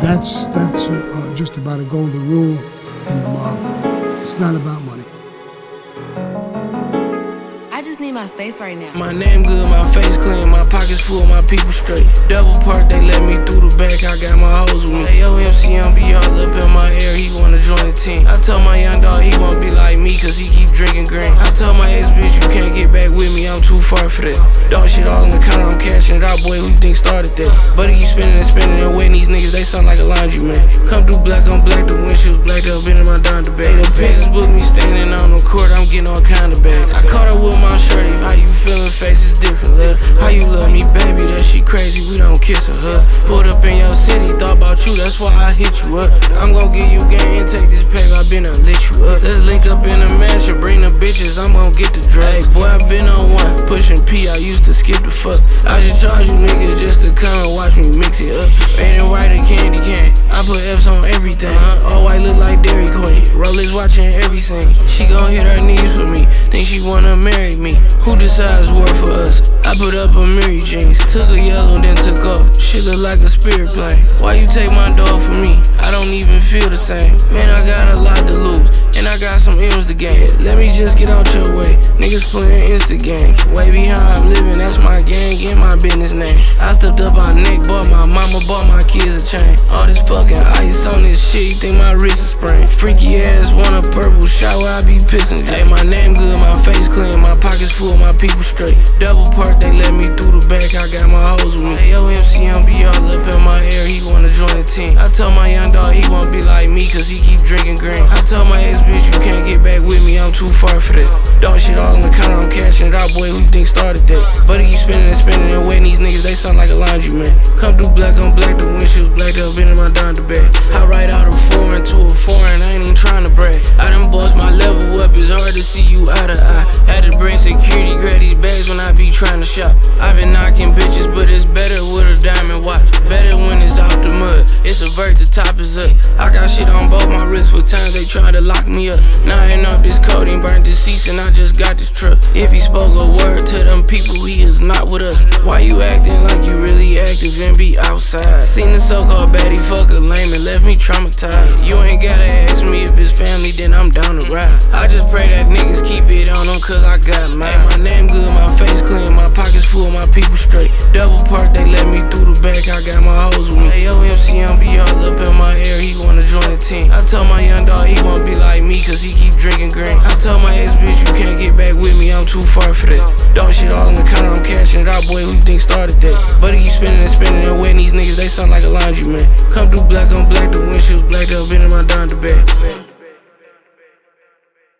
That's just about a golden rule in the mob. It's not about money. I just need my space right now. My name good, my face clean, my pockets full, my people straight. Double park, they let me through the back, I got my hoes with me. Hey, yo, MCM be all up in my ear, he wanna join the team. I told my young dog he won't be like me, cause he keep drinking green. I told my ex bitch you can't get back with me, I'm too far for that. Dog shit all in the counter, I'm cashing it out, boy, who you think started that? But he keep spinning and spinning and wetting these niggas, they sound like a laundry man. Come through black on black, the windshields black, they'll been in my down debate. The pictures book me standing on the court, I'm getting all kind of bags. I caught her with my shirt, how you feeling, face is different, love. How you love me, baby, that shit crazy, we don't kiss or hug. Pulled up in your city, thought about you, that's why I hit you up. I'm gon' give you game and take this paper, I been lit you up. Let's link up in a mansion, bring the bitches, I'm gon' get the drugs. Hey, boy, I been on one, pushing P, I used to skip the fuck. I just charge you niggas just to come and watch me mix it up. Ain't it right, a candy cane, I put F's on everything. All white look like Dairy Queen, Rolex watching everything. She gon' hit her knees for me, think she wanna marry me. Who decides war for us? I put up a Mary jeans, took a yellow then took off. Shit look like a spirit plane. Why you take my dog from me? I don't even feel the same. Man, I got a lot to lose, and I got some M's to gain. Let me just get out your way. Niggas playing Insta games. Way behind I'm living, that's my gang, get my business name. I stepped up my neck, bought my mama, bought my kids a chain. All this fucking ice on this shit, you think my wrist is sprained. Freaky ass, want a purple shower, I be pissing. Hey, my name good, my face clean, my pockets full, my people straight. Double park, they let me through the back, I got my hoes with me. Hey, yo, MCM be all up in my ear, he wanna join the team. I told my young dog he won't be like me, cause he keep drinking green. I told my ex bitch you can't get back with me, I'm too far for that. Dog shit all in the counter, I'm cashing it out, boy, who you think started that? But he keep spinning and spinning and wetting these niggas, they sound like a laundry man. Come through black on black, the windshields black, they'll been in my down the bag. I ride out a foreign to a foreign, I ain't even trying to brag. I done bossed my level up, it's hard to see you eye to eye. Had to bring security, grab these bags when I be trying to shop. I've been knocking bitches, but it's better with a diamond watch. Better when it's out the mud, it's a vert, the top is up. I got shit on both my wrists for times they try to lock me up. Now I ain't off this codeine, burnt the seats and I just got this truck. If he spoke a word to them people, he is not with us. Why you acting like you really active and be outside? Seen the so-called baddie fuck a lame and left me traumatized. You ain't gotta ask me if it's family, then I'm down to ride. I just pray that niggas keep it on them cause I got mine. My name good, my face clean, my pockets full, my people straight. Double park, they let me through the back, I got my hoes with me. Hey, yo, MCM be all up in my ear, he wanna join the team. I told my young dog he won't be like me, cause he keep drinking green. I told my ex bitch you can't get back with me, I'm too far for that. Dog shit all in the counter, I'm cashing it out, boy, who you think started that? But he keep spinning and spinning and wetting these niggas, they sound like a laundry man. Come through black on black, the windshields black, they'll been in my down the bag.